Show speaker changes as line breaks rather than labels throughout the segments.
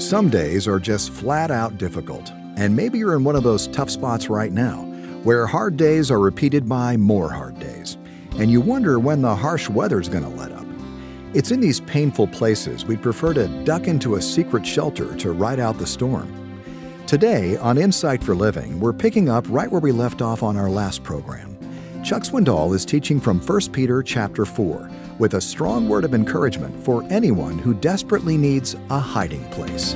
Some days are just flat out difficult, and maybe you're in one of those tough spots right now, where hard days are repeated by more hard days, and you wonder when the harsh weather's going to let up. It's in these painful places we'd prefer to duck into a secret shelter to ride out the storm. Today, on Insight for Living, we're picking up right where we left off on our last program. Chuck Swindoll is teaching from 1 Peter chapter 4, with a strong word of encouragement for anyone who desperately needs a hiding place.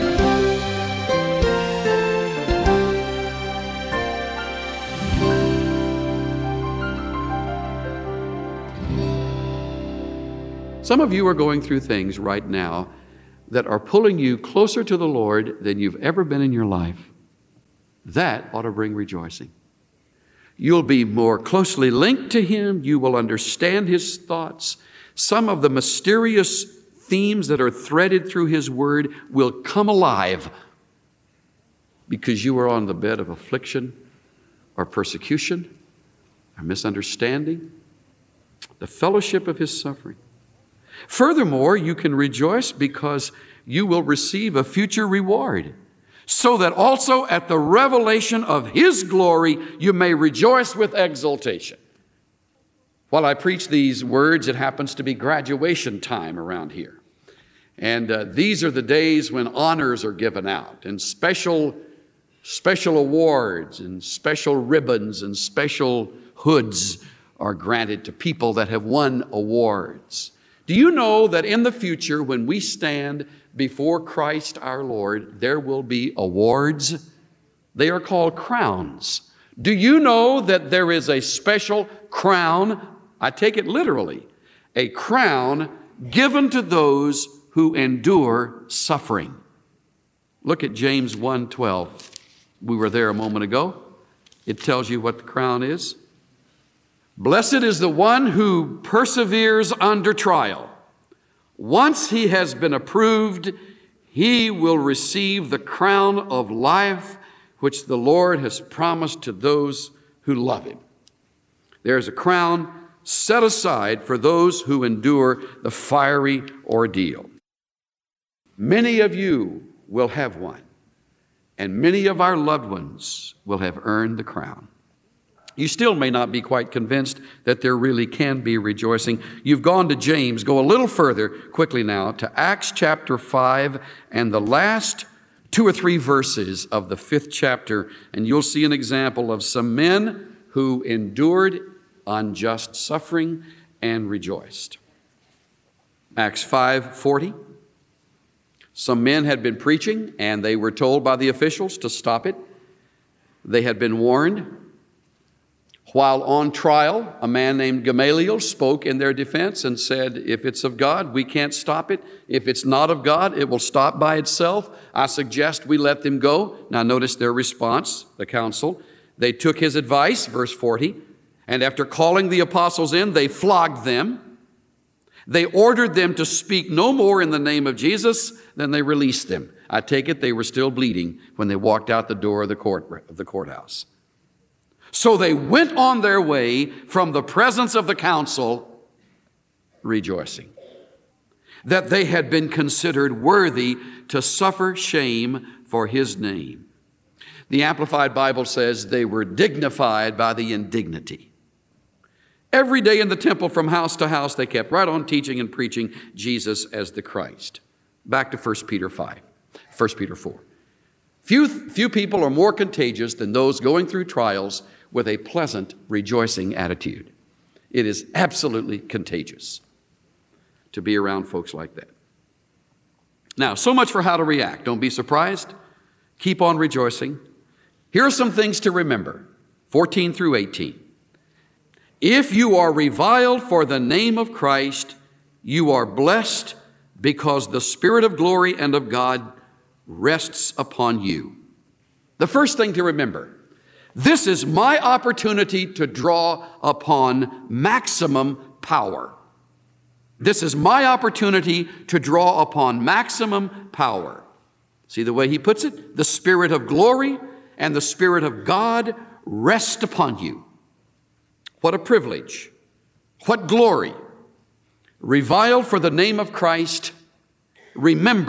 Some of you are going through things right now that are pulling you closer to the Lord than you've ever been in your life. That ought to bring rejoicing. You'll be more closely linked to Him. You will understand His thoughts. Some of the mysterious themes that are threaded through His Word will come alive because you are on the bed of affliction or persecution or misunderstanding, the fellowship of His suffering. Furthermore, you can rejoice because you will receive a future reward, so that also at the revelation of His glory you may rejoice with exultation. While I preach these words, it happens to be graduation time around here. And these are the days when honors are given out, and special awards and special ribbons and special hoods are granted to people that have won awards. Do you know that in the future, when we stand before Christ our Lord, there will be awards? They are called crowns. Do you know that there is a special crown? I take it literally. A crown given to those who endure suffering. Look at James 1:12. We were there a moment ago. It tells you what the crown is. Blessed is the one who perseveres under trial. Once he has been approved, he will receive the crown of life which the Lord has promised to those who love Him. There is a crown set aside for those who endure the fiery ordeal. Many of you will have one, and many of our loved ones will have earned the crown. You still may not be quite convinced that there really can be rejoicing. You've gone to James. Go a little further quickly now to Acts chapter 5 and the last 2 or 3 verses of the 5th chapter, and you'll see an example of some men who endured unjust suffering and rejoiced. Acts 5:40. Some men had been preaching, and they were told by the officials to stop it. They had been warned. While on trial, a man named Gamaliel spoke in their defense and said, if it's of God, we can't stop it. If it's not of God, it will stop by itself. I suggest we let them go. Now notice their response, the council. They took his advice, verse 40, and after calling the apostles in, they flogged them. They ordered them to speak no more in the name of Jesus. Then they released them. I take it they were still bleeding when they walked out the door of the courthouse. So they went on their way from the presence of the council, rejoicing that they had been considered worthy to suffer shame for His name. The Amplified Bible says they were dignified by the indignity. Every day in the temple from house to house, they kept right on teaching and preaching Jesus as the Christ. Back to 1 Peter 4. Few people are more contagious than those going through trials with a pleasant, rejoicing attitude. It is absolutely contagious to be around folks like that. Now, so much for how to react. Don't be surprised. Keep on rejoicing. Here are some things to remember, 14 through 18. If you are reviled for the name of Christ, you are blessed because the Spirit of glory and of God rests upon you. The first thing to remember, this is my opportunity to draw upon maximum power. This is my opportunity to draw upon maximum power. See the way he puts it? The Spirit of glory and the Spirit of God rest upon you. What a privilege. What glory. Reviled for the name of Christ, remember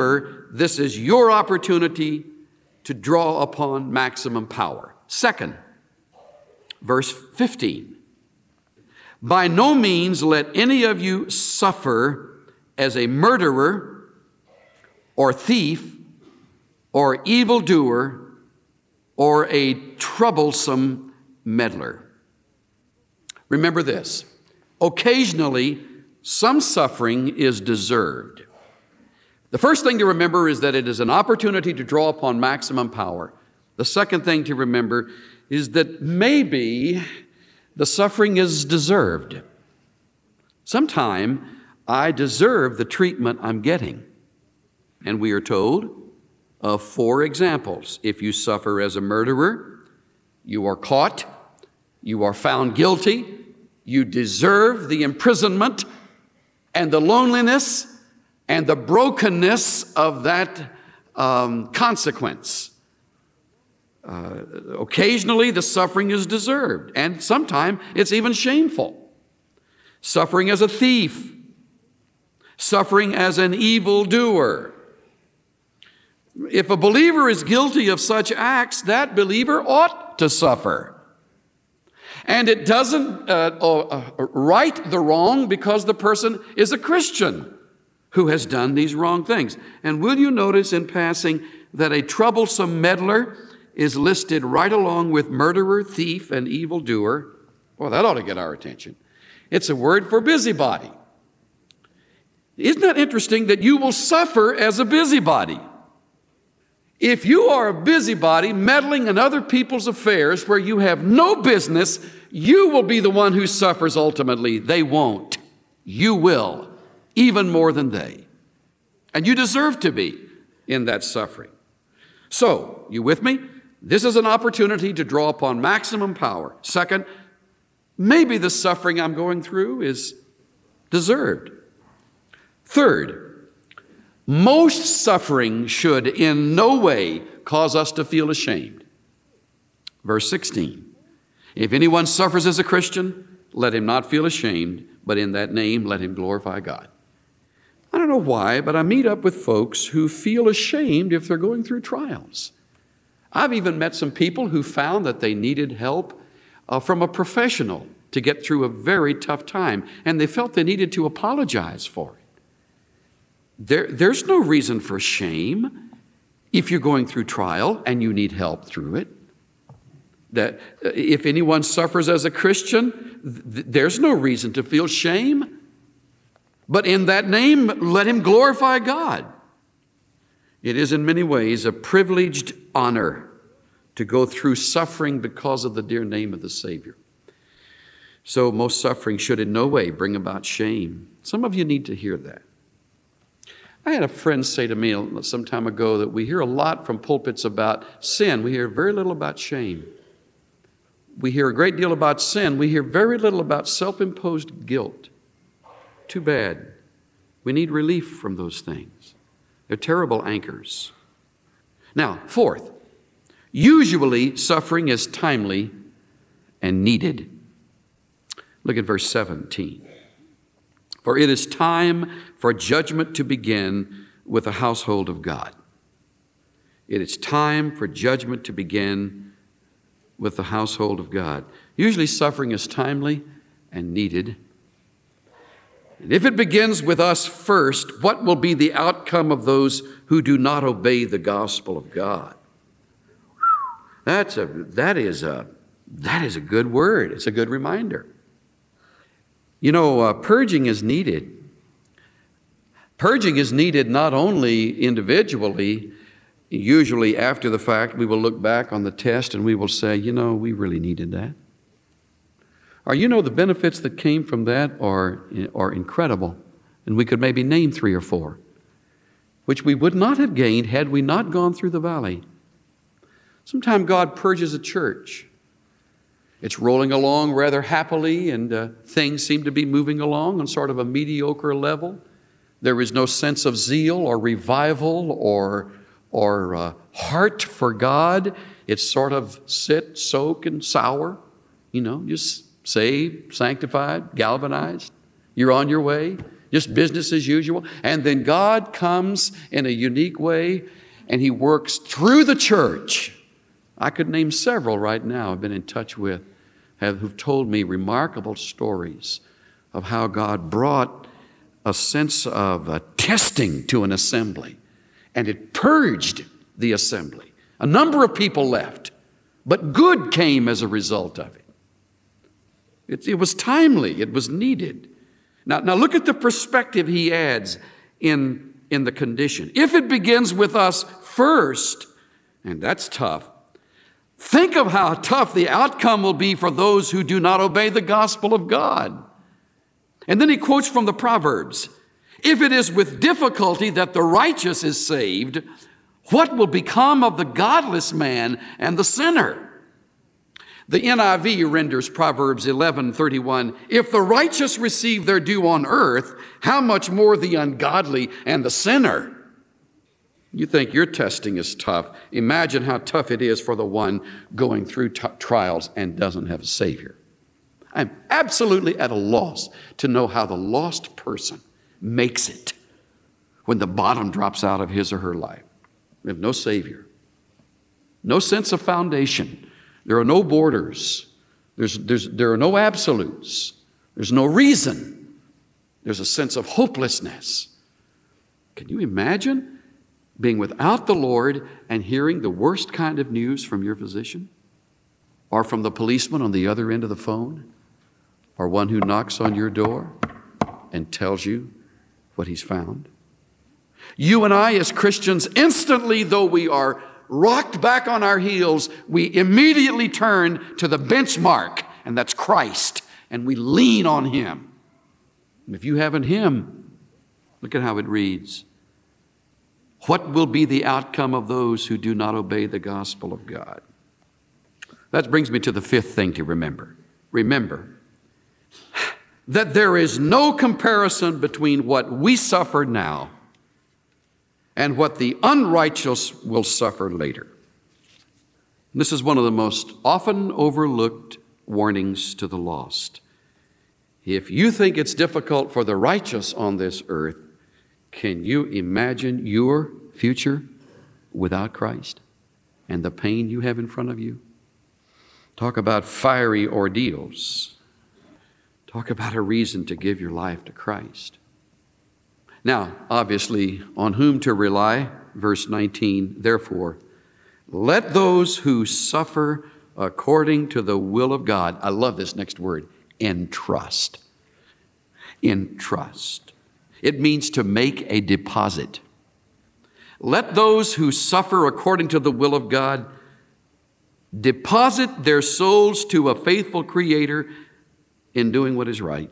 this is your opportunity to draw upon maximum power. Second, verse 15. By no means let any of you suffer as a murderer or thief or evildoer or a troublesome meddler. Remember this, occasionally some suffering is deserved. The first thing to remember is that it is an opportunity to draw upon maximum power. The second thing to remember is that maybe the suffering is deserved. Sometime I deserve the treatment I'm getting. And we are told of 4 examples. If you suffer as a murderer, you are caught, you are found guilty, you deserve the imprisonment and the loneliness and the brokenness of that consequence. Occasionally the suffering is deserved, and sometimes it's even shameful. Suffering as a thief, suffering as an evildoer. If a believer is guilty of such acts, that believer ought to suffer. And it doesn't right the wrong because the person is a Christian who has done these wrong things. And will you notice in passing that a troublesome meddler is listed right along with murderer, thief, and evildoer? Well, that ought to get our attention. It's a word for busybody. Isn't that interesting that you will suffer as a busybody? If you are a busybody meddling in other people's affairs where you have no business, you will be the one who suffers ultimately. They won't. You will, even more than they. And you deserve to be in that suffering. So, you with me? This is an opportunity to draw upon maximum power. Second, maybe the suffering I'm going through is deserved. Third, most suffering should in no way cause us to feel ashamed. Verse 16, if anyone suffers as a Christian, let him not feel ashamed, but in that name let him glorify God. I don't know why, but I meet up with folks who feel ashamed if they're going through trials. I've even met some people who found that they needed help from a professional to get through a very tough time, and they felt they needed to apologize for it. There's no reason for shame if you're going through trial and you need help through it. That if anyone suffers as a Christian, there's no reason to feel shame. But in that name, let him glorify God. It is in many ways a privileged honor to go through suffering because of the dear name of the Savior. So most suffering should in no way bring about shame. Some of you need to hear that. I had a friend say to me some time ago that we hear a lot from pulpits about sin. We hear very little about shame. We hear a great deal about sin. We hear very little about self-imposed guilt. Too bad. We need relief from those things. They're terrible anchors. Now, fourth, usually suffering is timely and needed. Look at verse 17. For it is time for judgment to begin with the household of God. It is time for judgment to begin with the household of God. Usually suffering is timely and needed. And if it begins with us first, what will be the outcome of those who do not obey the gospel of God? That is a good word. It's a good reminder. You know, purging is needed. Purging is needed not only individually. Usually after the fact, we will look back on the test and we will say, you know, we really needed that. Or you know, the benefits that came from that are incredible. And we could maybe name 3 or 4, which we would not have gained had we not gone through the valley. Sometimes God purges a church. It's rolling along rather happily, and things seem to be moving along on sort of a mediocre level. There is no sense of zeal or revival or heart for God. It's sort of sit, soak, and sour. You know, just saved, sanctified, galvanized. You're on your way. just business as usual. And then God comes in a unique way, and He works through the church. I could name several right now I've been in touch with who've told me remarkable stories of how God brought a sense of testing to an assembly, and it purged the assembly. A number of people left, but good came as a result of it. It was timely. It was needed. Now look at the perspective he adds in the condition. If it begins with us first, and that's tough, think of how tough the outcome will be for those who do not obey the gospel of God. And then he quotes from the Proverbs. If it is with difficulty that the righteous is saved, what will become of the godless man and the sinner? The NIV renders Proverbs 11:31, if the righteous receive their due on earth, how much more the ungodly and the sinner? You think your testing is tough. Imagine how tough it is for the one going through trials and doesn't have a Savior. I'm absolutely at a loss to know how the lost person makes it when the bottom drops out of his or her life. We have no Savior, no sense of foundation. There are no borders. There are no absolutes. There's no reason. There's a sense of hopelessness. Can you imagine being without the Lord and hearing the worst kind of news from your physician? Or from the policeman on the other end of the phone? Or one who knocks on your door and tells you what he's found? You and I as Christians, instantly, though we are rocked back on our heels, we immediately turn to the benchmark, and that's Christ, and we lean on Him. And if you haven't Him, look at how it reads. What will be the outcome of those who do not obey the gospel of God? That brings me to the fifth thing to remember. Remember that there is no comparison between what we suffer now and what the unrighteous will suffer later. This is one of the most often overlooked warnings to the lost. If you think it's difficult for the righteous on this earth, can you imagine your future without Christ and the pain you have in front of you? Talk about fiery ordeals. Talk about a reason to give your life to Christ. Now, obviously, on whom to rely? Verse 19, therefore, let those who suffer according to the will of God, I love this next word, entrust. Entrust. It means to make a deposit. Let those who suffer according to the will of God deposit their souls to a faithful Creator in doing what is right.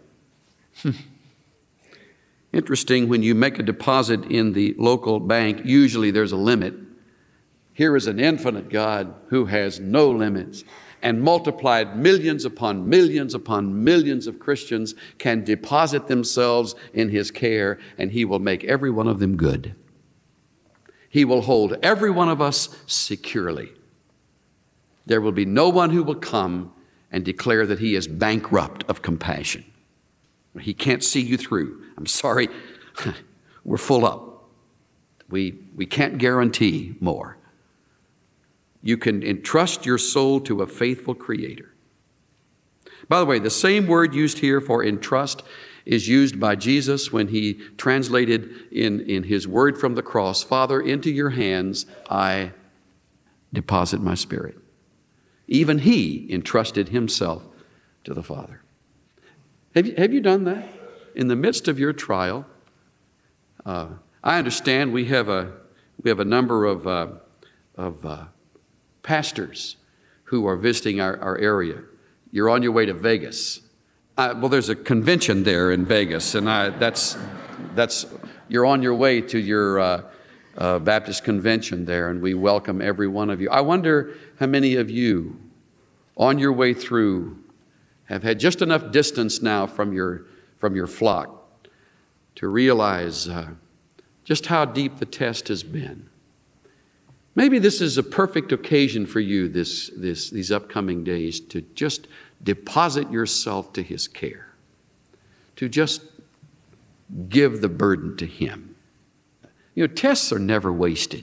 Interesting, when you make a deposit in the local bank, usually there's a limit. Here is an infinite God who has no limits, and multiplied millions upon millions upon millions of Christians can deposit themselves in His care, and He will make every one of them good. He will hold every one of us securely. There will be no one who will come and declare that he is bankrupt of compassion. He can't see you through. I'm sorry, we're full up. We can't guarantee more. You can entrust your soul to a faithful Creator. By the way, the same word used here for entrust is used by Jesus when He translated in His word from the cross, Father, into your hands I deposit my spirit. Even He entrusted Himself to the Father. Have you done that? In the midst of your trial, I understand we have a number of pastors who are visiting our area. You're on your way to Vegas. Well, there's a convention there in Vegas, and that's you're on your way to your Baptist convention there, and we welcome every one of you. I wonder how many of you, on your way through, have had just enough distance now from your flock to realize just how deep the test has been. Maybe this is a perfect occasion for you these upcoming days to just deposit yourself to His care, to just give the burden to Him. You know, tests are never wasted.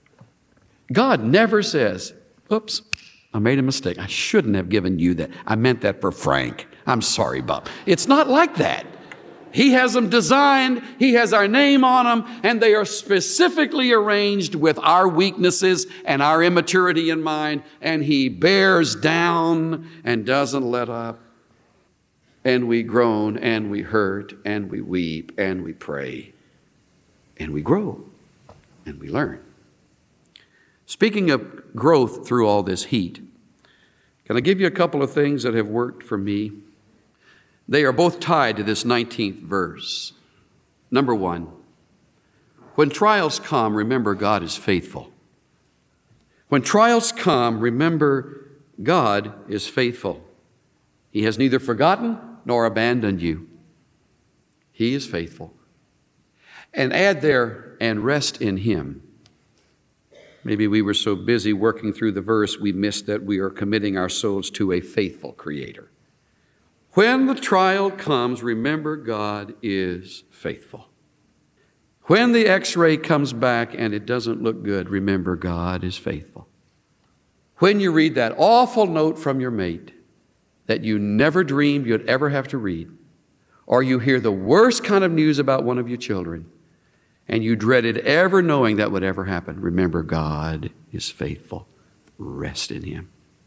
God never says, oops, I made a mistake. I shouldn't have given you that. I meant that for Frank. I'm sorry, Bob. It's not like that. He has them designed. He has our name on them, and they are specifically arranged with our weaknesses and our immaturity in mind, and He bears down and doesn't let up. And we groan, and we hurt, and we weep, and we pray, and we grow, and we learn. Speaking of growth through all this heat, can I give you a couple of things that have worked for me? They are both tied to this 19th verse. Number one, when trials come, remember God is faithful. When trials come, remember God is faithful. He has neither forgotten nor abandoned you. He is faithful. And add there, and rest in Him. Maybe we were so busy working through the verse, we missed that we are committing our souls to a faithful Creator. When the trial comes, remember God is faithful. When the x-ray comes back and it doesn't look good, remember God is faithful. When you read that awful note from your mate that you never dreamed you'd ever have to read, or you hear the worst kind of news about one of your children, and you dreaded ever knowing that would ever happen, remember God is faithful. Rest in Him.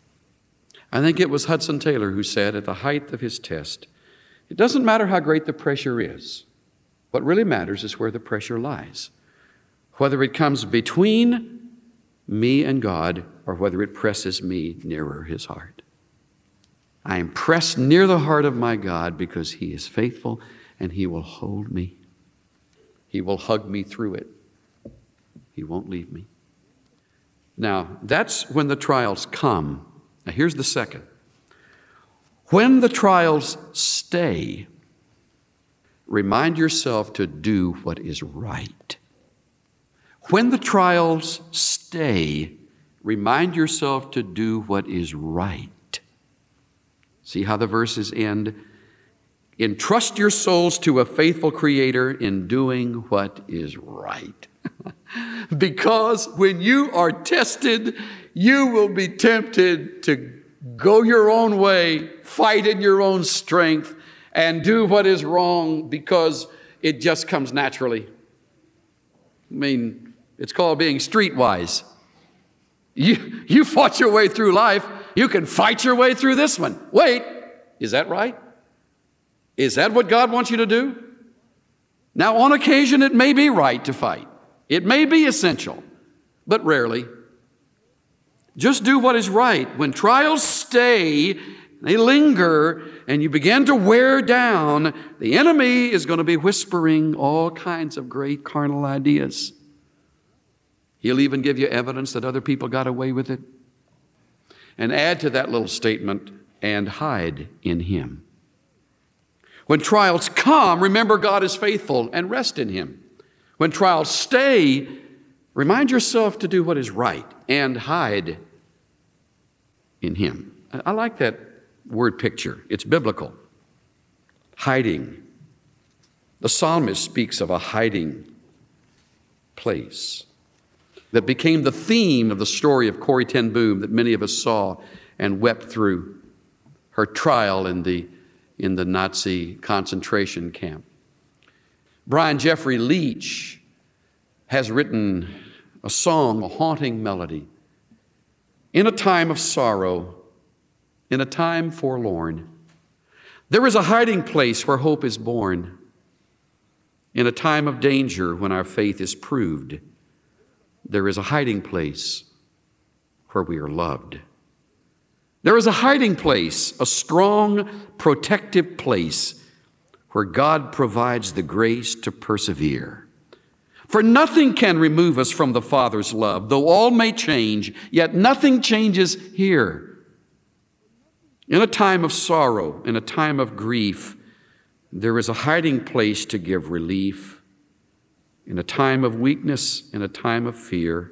I think it was Hudson Taylor who said at the height of his test, it doesn't matter how great the pressure is. What really matters is where the pressure lies. Whether it comes between me and God or whether it presses me nearer His heart. I am pressed near the heart of my God because He is faithful and He will hold me. He will hug me through it. He won't leave me. Now, that's when the trials come. Now, here's the second. When the trials stay, remind yourself to do what is right. When the trials stay, remind yourself to do what is right. See how the verses end? Entrust your souls to a faithful Creator in doing what is right. Because when you are tested, you will be tempted to go your own way, fight in your own strength, and do what is wrong because it just comes naturally. I mean, it's called being streetwise. You fought your way through life. You can fight your way through this one. Wait, is that right? Is that what God wants you to do? Now, on occasion, it may be right to fight. It may be essential, but rarely. Just do what is right. When trials stay, they linger, and you begin to wear down, the enemy is going to be whispering all kinds of great carnal ideas. He'll even give you evidence that other people got away with it. And add to that little statement, and hide in Him. When trials come, remember God is faithful and rest in Him. When trials stay, remind yourself to do what is right and hide in Him. I like that word picture. It's biblical. Hiding. The psalmist speaks of a hiding place that became the theme of the story of Corrie ten Boom that many of us saw and wept through her trial in the Nazi concentration camp. Brian Jeffrey Leach has written a song, a haunting melody. In a time of sorrow, in a time forlorn, there is a hiding place where hope is born. In a time of danger, when our faith is proved, there is a hiding place where we are loved. There is a hiding place, a strong, protective place where God provides the grace to persevere. For nothing can remove us from the Father's love. Though all may change, yet nothing changes here. In a time of sorrow, in a time of grief, there is a hiding place to give relief. In a time of weakness, in a time of fear,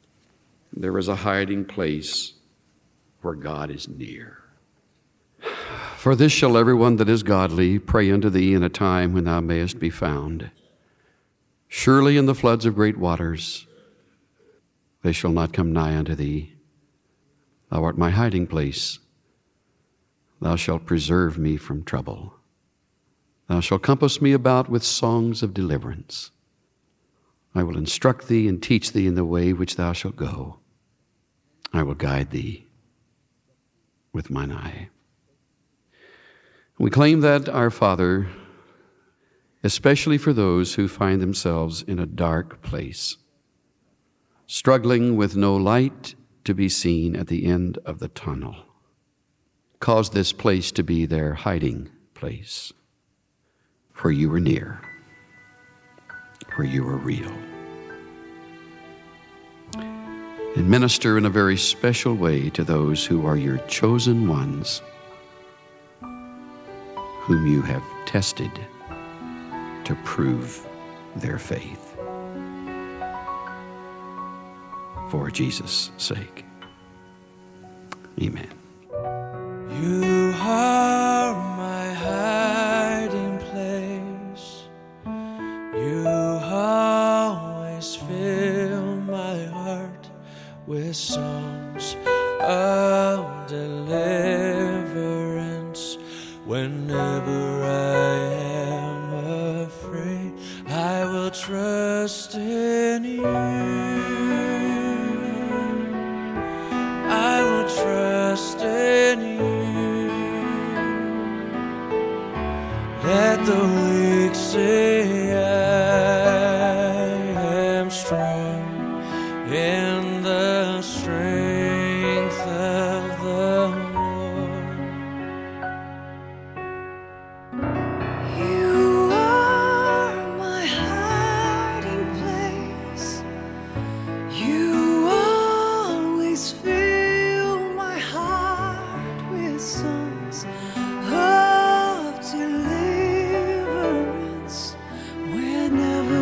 there is a hiding place where God is near. For this shall everyone that is godly pray unto thee in a time when thou mayest be found. Surely in the floods of great waters they shall not come nigh unto thee. Thou art my hiding place. Thou shalt preserve me from trouble. Thou shalt compass me about with songs of deliverance. I will instruct thee and teach thee in the way which thou shalt go. I will guide thee with mine eye. We claim that, our Father, especially for those who find themselves in a dark place, struggling with no light to be seen at the end of the tunnel, cause this place to be their hiding place, for you are near, for you are real. And minister in a very special way to those who are your chosen ones, whom you have tested to prove their faith. For Jesus' sake. Amen.
You are my hiding place. You always fill my heart with songs of deliverance. Whenever I am afraid, I will trust in you. I will trust in you. Let the weak say I am strong in the strength of the Lord.
You are my hiding place. You always fill my heart with songs of deliverance. Whenever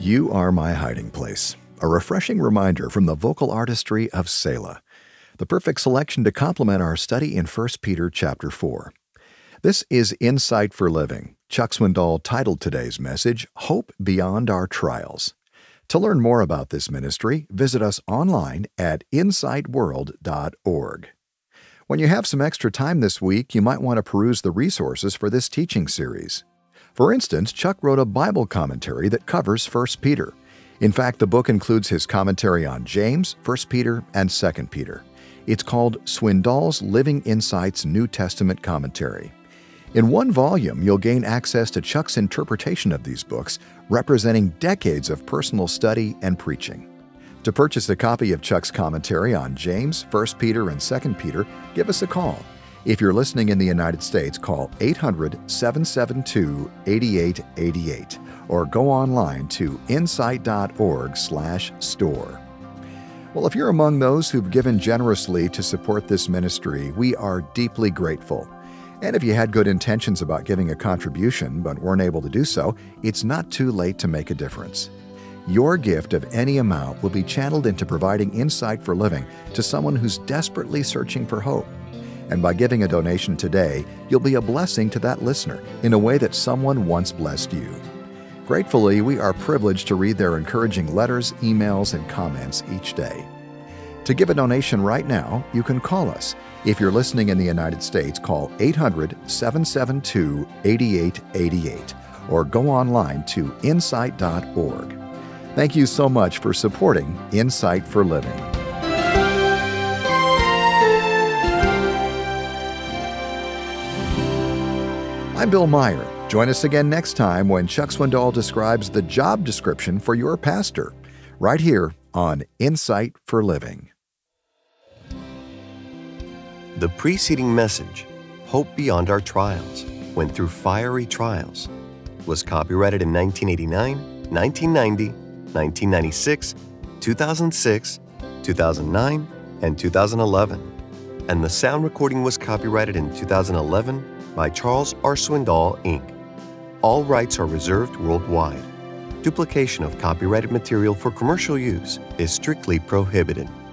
You Are My Hiding Place, a refreshing reminder from the vocal artistry of Selah, the perfect selection to complement our study in 1 Peter chapter 4. This is Insight for Living. Chuck Swindoll titled today's message, Hope Beyond Our Trials. To learn more about this ministry, visit us online at insightworld.org. When you have some extra time this week, you might want to peruse the resources for this teaching series. For instance, Chuck wrote a Bible commentary that covers 1 Peter. In fact, the book includes his commentary on James, 1 Peter, and 2 Peter. It's called Swindoll's Living Insights New Testament Commentary. In one volume, you'll gain access to Chuck's interpretation of these books, representing decades of personal study and preaching. To purchase a copy of Chuck's commentary on James, 1 Peter, and 2 Peter, give us a call. If you're listening in the United States, call 800-772-8888 or go online to insight.org/store. Well, if you're among those who've given generously to support this ministry, we are deeply grateful. And if you had good intentions about giving a contribution but weren't able to do so, it's not too late to make a difference. Your gift of any amount will be channeled into providing Insight for Living to someone who's desperately searching for hope. And by giving a donation today, you'll be a blessing to that listener in a way that someone once blessed you. Gratefully, we are privileged to read their encouraging letters, emails, and comments each day. To give a donation right now, you can call us. If you're listening in the United States, call 800-772-8888 or go online to insight.org. Thank you so much for supporting Insight for Living. I'm Bill Meyer. Join us again next time when Chuck Swindoll describes the job description for your pastor, right here on Insight for Living.
The preceding message, Hope Beyond Our Trials, Went Through Fiery Trials, was copyrighted in 1989, 1990, 1996, 2006, 2009, and 2011, and the sound recording was copyrighted in 2011 by Charles R. Swindoll, Inc. All rights are reserved worldwide. Duplication of copyrighted material for commercial use is strictly prohibited.